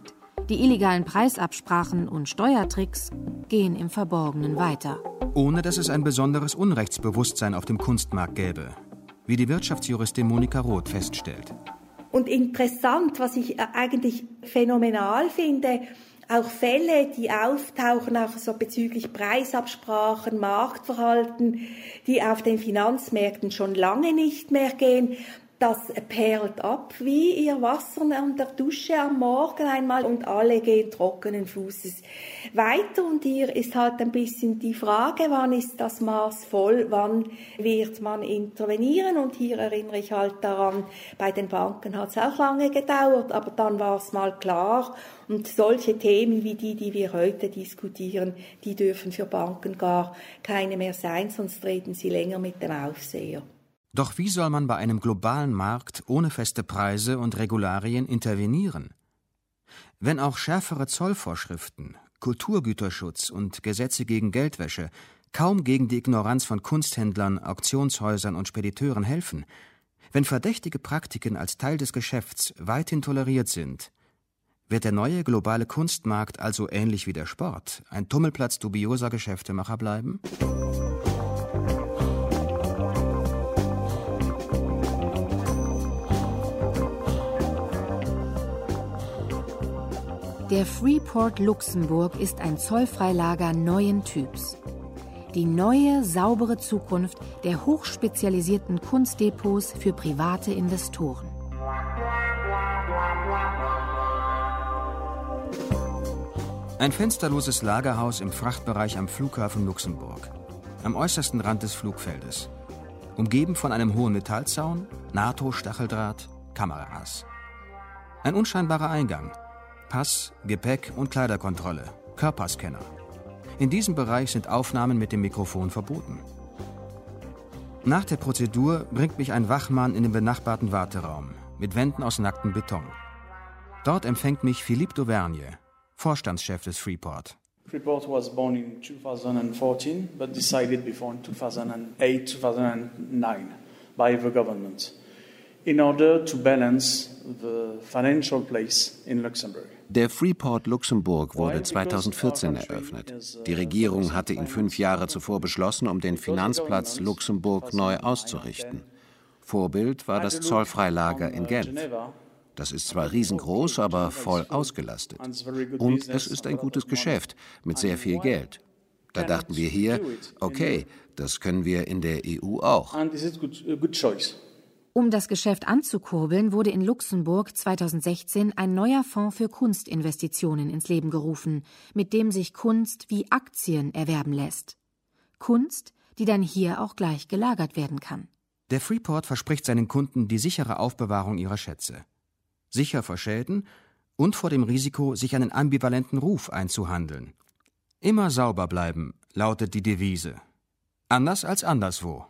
Die illegalen Preisabsprachen und Steuertricks gehen im Verborgenen weiter. Ohne dass es ein besonderes Unrechtsbewusstsein auf dem Kunstmarkt gäbe, wie die Wirtschaftsjuristin Monika Roth feststellt. Und interessant, was ich eigentlich phänomenal finde, auch Fälle, die auftauchen, auch so bezüglich Preisabsprachen, Marktverhalten, die auf den Finanzmärkten schon lange nicht mehr gehen, das perlt ab wie ihr Wasser an der Dusche am Morgen einmal und alle gehen trockenen Fußes weiter. Und hier ist halt ein bisschen die Frage, wann ist das Maß voll, wann wird man intervenieren? Und hier erinnere ich halt daran, bei den Banken hat es auch lange gedauert, aber dann war es mal klar. Und solche Themen wie die wir heute diskutieren, die dürfen für Banken gar keine mehr sein, sonst reden sie länger mit dem Aufseher. Doch wie soll man bei einem globalen Markt ohne feste Preise und Regularien intervenieren? Wenn auch schärfere Zollvorschriften, Kulturgüterschutz und Gesetze gegen Geldwäsche kaum gegen die Ignoranz von Kunsthändlern, Auktionshäusern und Spediteuren helfen, wenn verdächtige Praktiken als Teil des Geschäfts weithin toleriert sind, wird der neue globale Kunstmarkt also ähnlich wie der Sport ein Tummelplatz dubioser Geschäftemacher bleiben? Der Freeport Luxemburg ist ein Zollfreilager neuen Typs. Die neue, saubere Zukunft der hochspezialisierten Kunstdepots für private Investoren. Ein fensterloses Lagerhaus im Frachtbereich am Flughafen Luxemburg, am äußersten Rand des Flugfeldes. Umgeben von einem hohen Metallzaun, NATO-Stacheldraht, Kameras. Ein unscheinbarer Eingang. Pass, Gepäck und Kleiderkontrolle, Körperscanner. In diesem Bereich sind Aufnahmen mit dem Mikrofon verboten. Nach der Prozedur bringt mich ein Wachmann in den benachbarten Warteraum mit Wänden aus nacktem Beton. Dort empfängt mich Philippe d'Auvergne, Vorstandschef des Freeport. Freeport was born in 2014, but decided before in 2008, 2009 by the government in order to balance the financial place in Luxembourg. Der Freeport Luxemburg wurde 2014 eröffnet. Die Regierung hatte ihn 5 Jahre zuvor beschlossen, um den Finanzplatz Luxemburg neu auszurichten. Vorbild war das Zollfreilager in Genf. Das ist zwar riesengroß, aber voll ausgelastet. Und es ist ein gutes Geschäft mit sehr viel Geld. Da dachten wir hier, okay, das können wir in der EU auch. Um das Geschäft anzukurbeln, wurde in Luxemburg 2016 ein neuer Fonds für Kunstinvestitionen ins Leben gerufen, mit dem sich Kunst wie Aktien erwerben lässt. Kunst, die dann hier auch gleich gelagert werden kann. Der Freeport verspricht seinen Kunden die sichere Aufbewahrung ihrer Schätze. Sicher vor Schäden und vor dem Risiko, sich einen ambivalenten Ruf einzuhandeln. Immer sauber bleiben, lautet die Devise. Anders als anderswo.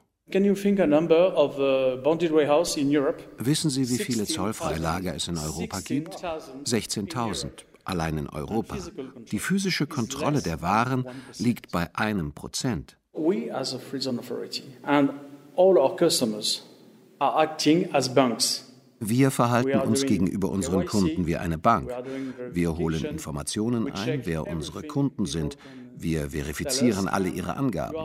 Wissen Sie, wie viele Zollfreilager es in Europa gibt? 16.000, allein in Europa. Die physische Kontrolle der Waren liegt bei 1%. We as a free zone authority and all our customers are acting as banks. Wir verhalten uns gegenüber unseren Kunden wie eine Bank. Wir holen Informationen ein, wer unsere Kunden sind. Wir verifizieren alle ihre Angaben.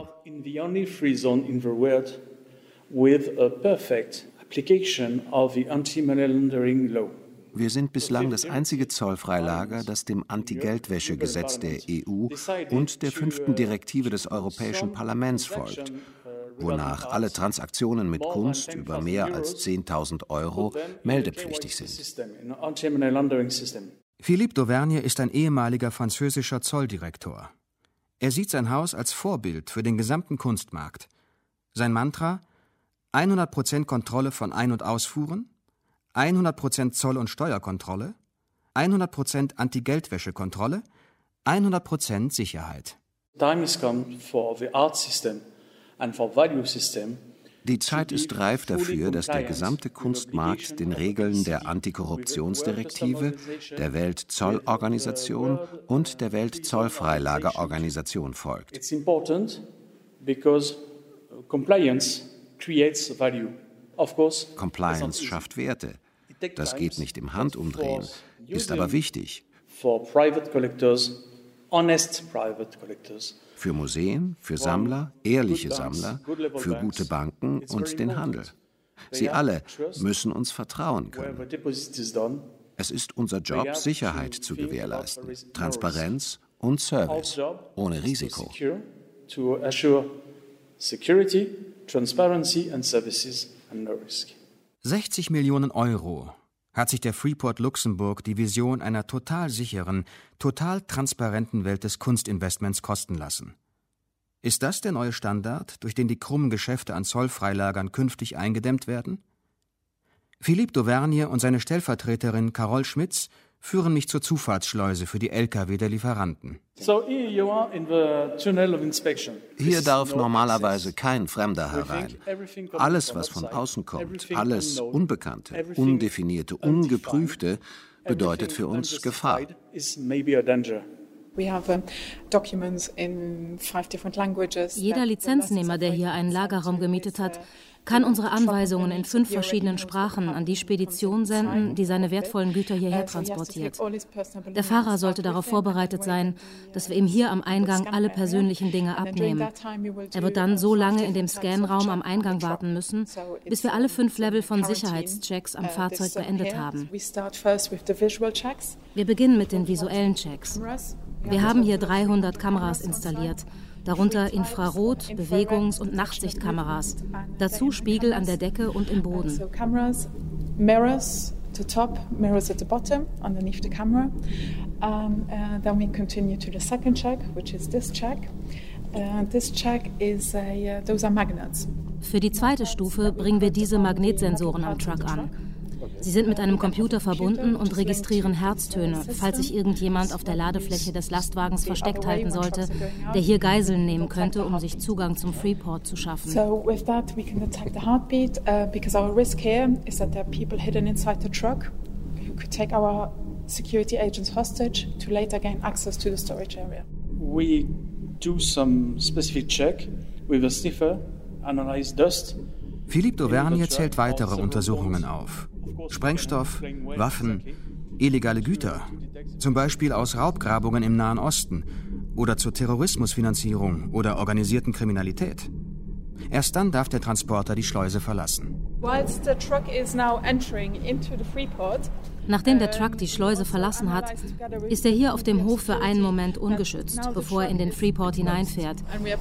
Wir sind bislang das einzige Zollfreilager, das dem Anti-Geldwäsche-Gesetz der EU und der 5. Direktive des Europäischen Parlaments folgt, wonach alle Transaktionen mit Kunst über mehr als 10.000 € meldepflichtig sind. Philippe d'Auvergne ist ein ehemaliger französischer Zolldirektor. Er sieht sein Haus als Vorbild für den gesamten Kunstmarkt. Sein Mantra: 100% Kontrolle von Ein- und Ausfuhren, 100% Zoll- und Steuerkontrolle, 100% Anti-Geldwäsche-Kontrolle, 100% Sicherheit. Time has come for the art system and for value system. Die Zeit ist reif dafür, dass der gesamte Kunstmarkt den Regeln der Antikorruptionsdirektive, der Weltzollorganisation und der Weltzollfreilagerorganisation folgt. It's important because compliance creates value. Of course, Compliance schafft Werte. Das geht nicht im Handumdrehen, ist aber wichtig. for private collectors, honest private collectors. Für Museen, für Sammler, ehrliche Sammler, für gute Banken und den Handel. Sie alle müssen uns vertrauen können. Es ist unser Job, Sicherheit zu gewährleisten, Transparenz und Service, ohne Risiko. 60 Millionen Euro hat sich der Freeport Luxemburg die Vision einer total sicheren, total transparenten Welt des Kunstinvestments kosten lassen. Ist das der neue Standard, durch den die krummen Geschäfte an Zollfreilagern künftig eingedämmt werden? Philippe d'Auvergne und seine Stellvertreterin Carole Schmitz führen mich zur Zufahrtsschleuse für die Lkw der Lieferanten. Hier darf normalerweise kein Fremder herein. Alles, was von außen kommt, alles Unbekannte, Undefinierte, Ungeprüfte, bedeutet für uns Gefahr. Jeder Lizenznehmer, der hier einen Lagerraum gemietet hat, kann unsere Anweisungen in 5 verschiedenen Sprachen an die Spedition senden, die seine wertvollen Güter hierher transportiert. Der Fahrer sollte darauf vorbereitet sein, dass wir ihm hier am Eingang alle persönlichen Dinge abnehmen. Er wird dann so lange in dem Scanraum am Eingang warten müssen, bis wir alle 5 Level von Sicherheitschecks am Fahrzeug beendet haben. Wir beginnen mit den visuellen Checks. Wir haben hier 300 Kameras installiert, darunter Infrarot-, Bewegungs- und Nachtsichtkameras. Dazu Spiegel an der Decke und im Boden. Mirrors to top, mirrors at the bottom, underneath the camera. Then we continue to the second check, which is this check. This check is those are magnets. Für die zweite Stufe bringen wir diese Magnetsensoren am Truck an. Sie sind mit einem Computer verbunden und registrieren Herztöne, falls sich irgendjemand auf der Ladefläche des Lastwagens versteckt halten sollte, der hier Geiseln nehmen könnte, um sich Zugang zum Freeport zu schaffen. So with that we can detect the heartbeat because our risk here is that there are people hidden inside the truck who could take our security agents hostage to later gain access to the storage area. We do some specific check with a sniffer, analyze dust. Philippe d'Auvergne zählt weitere Untersuchungen auf. Sprengstoff, Waffen, illegale Güter, zum Beispiel aus Raubgrabungen im Nahen Osten oder zur Terrorismusfinanzierung oder organisierten Kriminalität. Erst dann darf der Transporter die Schleuse verlassen. Nachdem der Truck die Schleuse verlassen hat, ist er hier auf dem Hof für einen Moment ungeschützt, bevor er in den Freeport hineinfährt.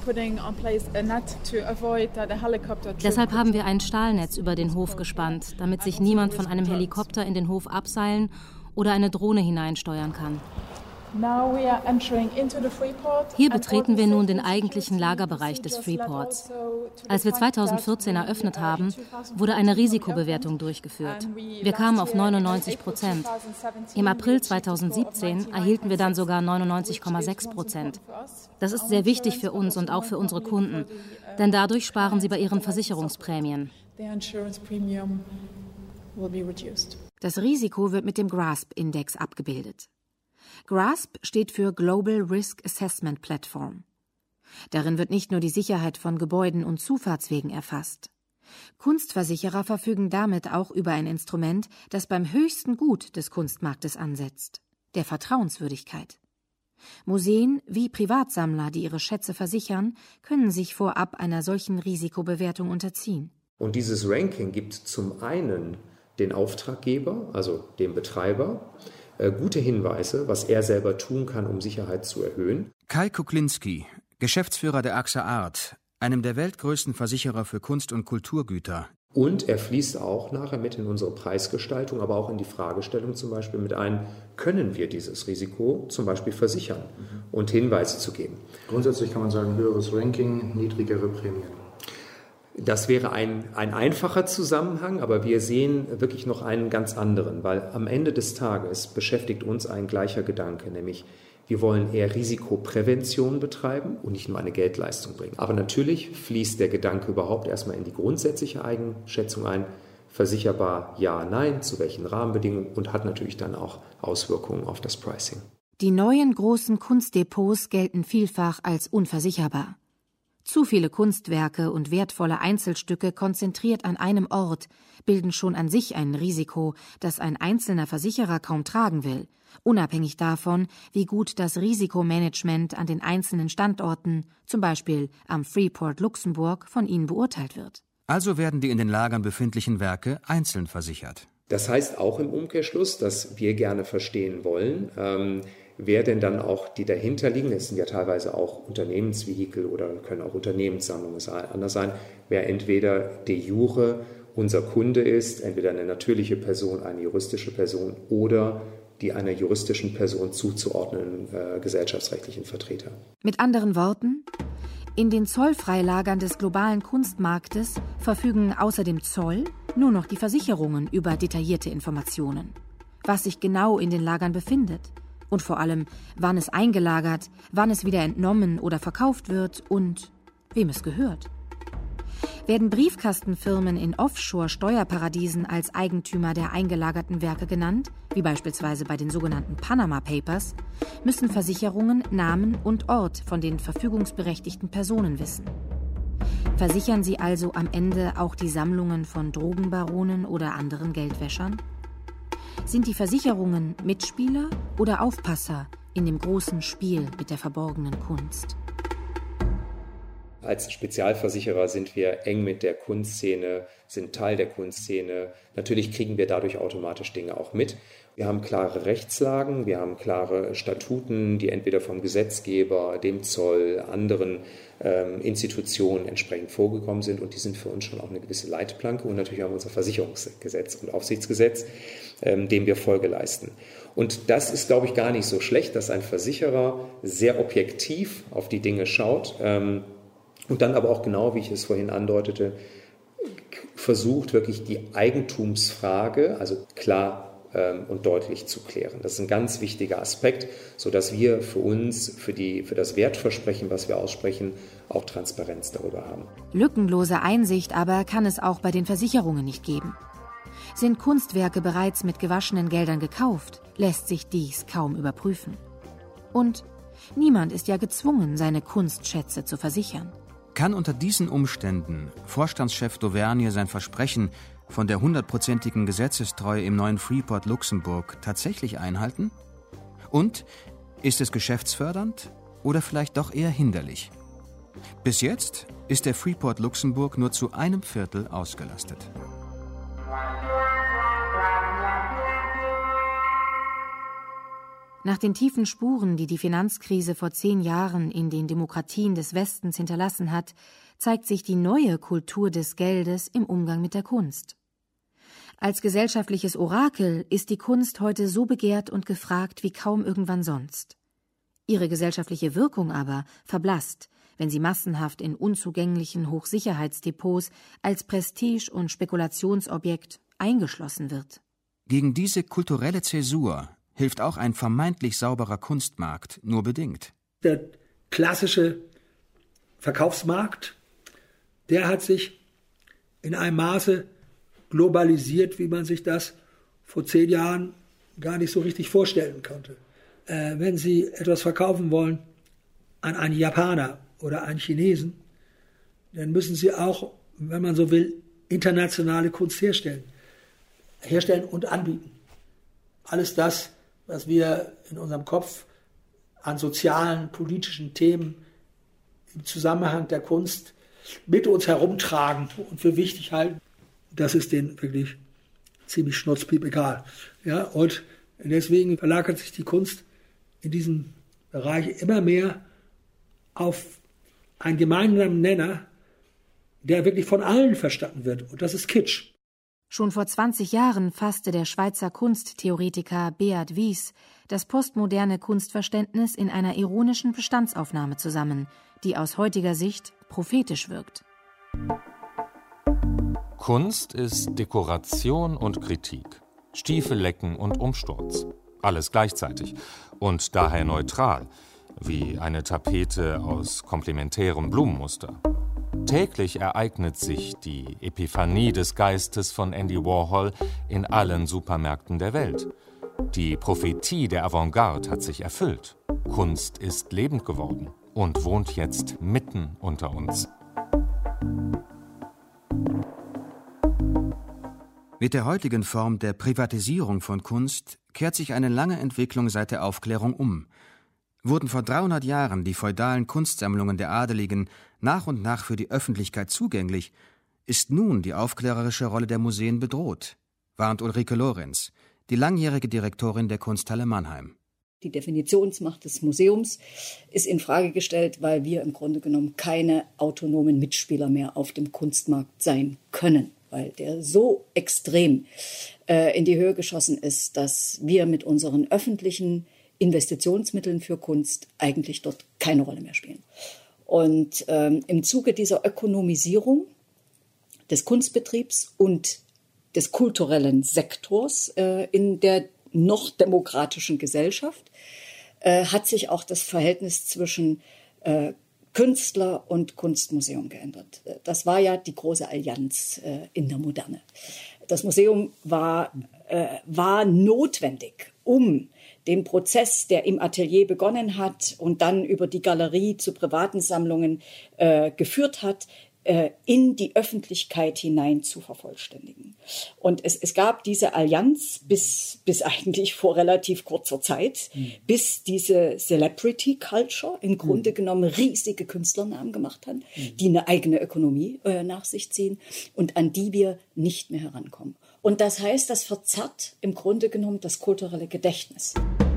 Deshalb haben wir ein Stahlnetz über den Hof gespannt, damit sich niemand von einem Helikopter in den Hof abseilen oder eine Drohne hineinsteuern kann. Hier betreten wir nun den eigentlichen Lagerbereich des Freeports. Als wir 2014 eröffnet haben, wurde eine Risikobewertung durchgeführt. Wir kamen auf 99%. Im April 2017 erhielten wir dann sogar 99,6%. Das ist sehr wichtig für uns und auch für unsere Kunden, denn dadurch sparen sie bei ihren Versicherungsprämien. Das Risiko wird mit dem GRASP-Index abgebildet. GRASP steht für Global Risk Assessment Platform. Darin wird nicht nur die Sicherheit von Gebäuden und Zufahrtswegen erfasst. Kunstversicherer verfügen damit auch über ein Instrument, das beim höchsten Gut des Kunstmarktes ansetzt, der Vertrauenswürdigkeit. Museen wie Privatsammler, die ihre Schätze versichern, können sich vorab einer solchen Risikobewertung unterziehen. Und dieses Ranking gibt zum einen den Auftraggeber, also dem Betreiber, gute Hinweise, was er selber tun kann, um Sicherheit zu erhöhen. Kai Kuklinski, Geschäftsführer der AXA Art, einem der weltgrößten Versicherer für Kunst- und Kulturgüter. Und er fließt auch nachher mit in unsere Preisgestaltung, aber auch in die Fragestellung zum Beispiel mit ein, können wir dieses Risiko zum Beispiel versichern und Hinweise zu geben. Grundsätzlich kann man sagen, höheres Ranking, niedrigere Prämien. Das wäre ein einfacher Zusammenhang, aber wir sehen wirklich noch einen ganz anderen, weil am Ende des Tages beschäftigt uns ein gleicher Gedanke, nämlich wir wollen eher Risikoprävention betreiben und nicht nur eine Geldleistung bringen. Aber natürlich fließt der Gedanke überhaupt erstmal in die grundsätzliche Eigenschätzung ein, versicherbar ja, nein, zu welchen Rahmenbedingungen und hat natürlich dann auch Auswirkungen auf das Pricing. Die neuen großen Kunstdepots gelten vielfach als unversicherbar. Zu viele Kunstwerke und wertvolle Einzelstücke konzentriert an einem Ort bilden schon an sich ein Risiko, das ein einzelner Versicherer kaum tragen will, unabhängig davon, wie gut das Risikomanagement an den einzelnen Standorten, zum Beispiel am Freeport Luxemburg, von ihnen beurteilt wird. Also werden die in den Lagern befindlichen Werke einzeln versichert. Das heißt auch im Umkehrschluss, dass wir gerne verstehen wollen, wer denn dann auch die dahinterliegenden, das sind ja teilweise auch Unternehmensvehikel oder können auch Unternehmenssammlungen anders sein, wer entweder de jure unser Kunde ist, entweder eine natürliche Person, eine juristische Person oder die einer juristischen Person zuzuordnenden gesellschaftsrechtlichen Vertreter. Mit anderen Worten, in den Zollfreilagern des globalen Kunstmarktes verfügen außer dem Zoll nur noch die Versicherungen über detaillierte Informationen. Was sich genau in den Lagern befindet und vor allem, wann es eingelagert, wann es wieder entnommen oder verkauft wird und wem es gehört. Werden Briefkastenfirmen in Offshore-Steuerparadiesen als Eigentümer der eingelagerten Werke genannt, wie beispielsweise bei den sogenannten Panama Papers, müssen Versicherungen Namen und Ort von den verfügungsberechtigten Personen wissen. Versichern sie also am Ende auch die Sammlungen von Drogenbaronen oder anderen Geldwäschern? Sind die Versicherungen Mitspieler oder Aufpasser in dem großen Spiel mit der verborgenen Kunst? Als Spezialversicherer sind wir eng mit der Kunstszene, sind Teil der Kunstszene. Natürlich kriegen wir dadurch automatisch Dinge auch mit. Wir haben klare Rechtslagen, wir haben klare Statuten, die entweder vom Gesetzgeber, dem Zoll, anderen Institutionen entsprechend vorgekommen sind. Und die sind für uns schon auch eine gewisse Leitplanke. Und natürlich haben wir unser Versicherungsgesetz und Aufsichtsgesetz, dem wir Folge leisten. Und das ist, glaube ich, gar nicht so schlecht, dass ein Versicherer sehr objektiv auf die Dinge schaut, und dann aber auch genau, wie ich es vorhin andeutete, versucht wirklich die Eigentumsfrage, also klar und deutlich zu klären. Das ist ein ganz wichtiger Aspekt, sodass wir für uns, für das Wertversprechen, was wir aussprechen, auch Transparenz darüber haben. Lückenlose Einsicht aber kann es auch bei den Versicherungen nicht geben. Sind Kunstwerke bereits mit gewaschenen Geldern gekauft, lässt sich dies kaum überprüfen. Und niemand ist ja gezwungen, seine Kunstschätze zu versichern. Kann unter diesen Umständen Vorstandschef Dauvergne sein Versprechen von der 100%igen Gesetzestreue im neuen Freeport Luxemburg tatsächlich einhalten? Und ist es geschäftsfördernd oder vielleicht doch eher hinderlich? Bis jetzt ist der Freeport Luxemburg nur zu 1/4 ausgelastet. Nach den tiefen Spuren, die die Finanzkrise vor 10 Jahren in den Demokratien des Westens hinterlassen hat, zeigt sich die neue Kultur des Geldes im Umgang mit der Kunst. Als gesellschaftliches Orakel ist die Kunst heute so begehrt und gefragt wie kaum irgendwann sonst. Ihre gesellschaftliche Wirkung aber verblasst, wenn sie massenhaft in unzugänglichen Hochsicherheitsdepots als Prestige- und Spekulationsobjekt eingeschlossen wird. Gegen diese kulturelle Zäsur hilft auch ein vermeintlich sauberer Kunstmarkt nur bedingt. Der klassische Verkaufsmarkt, der hat sich in einem Maße globalisiert, wie man sich das vor 10 Jahren gar nicht so richtig vorstellen konnte. Wenn Sie etwas verkaufen wollen an einen Japaner oder einen Chinesen, dann müssen Sie auch, wenn man so will, internationale Kunst herstellen und anbieten. Alles das, was wir in unserem Kopf an sozialen, politischen Themen im Zusammenhang der Kunst mit uns herumtragen und für wichtig halten, das ist denen wirklich ziemlich schnurzpiep egal. Ja, und deswegen verlagert sich die Kunst in diesem Bereich immer mehr auf einen gemeinsamen Nenner, der wirklich von allen verstanden wird. Und das ist Kitsch. Schon vor 20 Jahren fasste der Schweizer Kunsttheoretiker Beat Wies das postmoderne Kunstverständnis in einer ironischen Bestandsaufnahme zusammen, die aus heutiger Sicht prophetisch wirkt. Kunst ist Dekoration und Kritik, Stiefellecken und Umsturz. Alles gleichzeitig und daher neutral, wie eine Tapete aus komplementärem Blumenmuster. Täglich ereignet sich die Epiphanie des Geistes von Andy Warhol in allen Supermärkten der Welt. Die Prophetie der Avantgarde hat sich erfüllt. Kunst ist lebend geworden. und wohnt jetzt mitten unter uns. Mit der heutigen Form der Privatisierung von Kunst kehrt sich eine lange Entwicklung seit der Aufklärung um. Wurden vor 300 Jahren die feudalen Kunstsammlungen der Adeligen nach und nach für die Öffentlichkeit zugänglich, ist nun die aufklärerische Rolle der Museen bedroht, warnt Ulrike Lorenz, die langjährige Direktorin der Kunsthalle Mannheim. Die Definitionsmacht des Museums ist in Frage gestellt, weil wir im Grunde genommen keine autonomen Mitspieler mehr auf dem Kunstmarkt sein können, weil der so extrem in die Höhe geschossen ist, dass wir mit unseren öffentlichen Investitionsmitteln für Kunst eigentlich dort keine Rolle mehr spielen. Und im Zuge dieser Ökonomisierung des Kunstbetriebs und des kulturellen Sektors in der noch demokratischen Gesellschaft hat sich auch das Verhältnis zwischen Künstler und Kunstmuseum geändert. Das war ja die große Allianz in der Moderne. Das Museum war notwendig, um den Prozess, der im Atelier begonnen hat und dann über die Galerie zu privaten Sammlungen geführt hat, in die Öffentlichkeit hinein zu vervollständigen. Und es gab diese Allianz bis eigentlich vor relativ kurzer Zeit, bis diese Celebrity Culture im Grunde genommen riesige Künstlernamen gemacht haben, die eine eigene Ökonomie nach sich ziehen und an die wir nicht mehr herankommen. Und das heißt, das verzerrt im Grunde genommen das kulturelle Gedächtnis.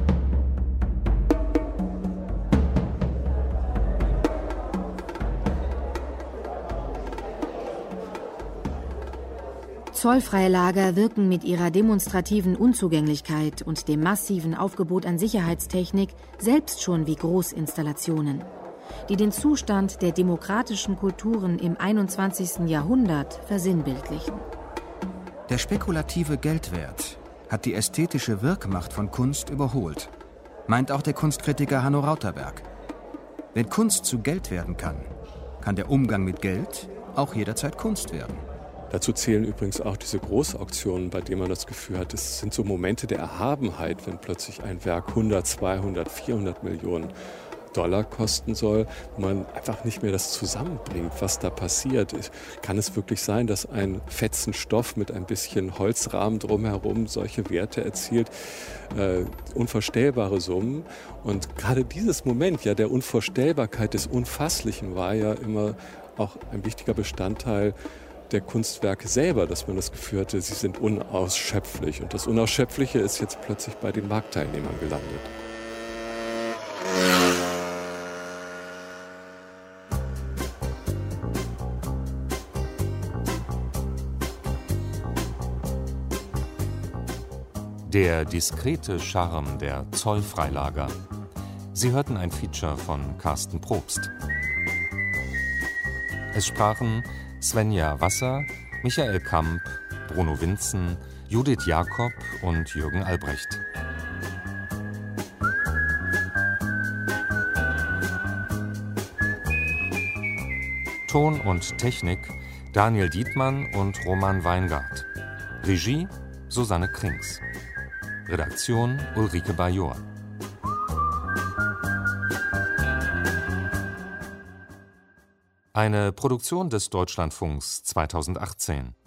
Zollfreie Lager wirken mit ihrer demonstrativen Unzugänglichkeit und dem massiven Aufgebot an Sicherheitstechnik selbst schon wie Großinstallationen, die den Zustand der demokratischen Kulturen im 21. Jahrhundert versinnbildlichen. Der spekulative Geldwert hat die ästhetische Wirkmacht von Kunst überholt, meint auch der Kunstkritiker Hanno Rauterberg. Wenn Kunst zu Geld werden kann, kann der Umgang mit Geld auch jederzeit Kunst werden. Dazu zählen übrigens auch diese Großauktionen, bei denen man das Gefühl hat, es sind so Momente der Erhabenheit, wenn plötzlich ein Werk 100, 200, 400 Millionen Dollar kosten soll, wo man einfach nicht mehr das zusammenbringt, was da passiert. Kann es wirklich sein, dass ein Fetzen Stoff mit ein bisschen Holzrahmen drumherum solche Werte erzielt? Unvorstellbare Summen. Und gerade dieses Moment der Unvorstellbarkeit des Unfasslichen war ja immer auch ein wichtiger Bestandteil der Kunstwerke selber, dass man das Gefühl hatte, sie sind unausschöpflich. Und das Unausschöpfliche ist jetzt plötzlich bei den Marktteilnehmern gelandet. Der diskrete Charme der Zollfreilager. Sie hörten ein Feature von Carsten Probst. Es sprachen Svenja Wasser, Michael Kamp, Bruno Winzen, Judith Jakob und Jürgen Albrecht. Ton und Technik Daniel Dietmann und Roman Weingart. Regie Susanne Krings. Redaktion Ulrike Bajor. Eine Produktion des Deutschlandfunks 2018.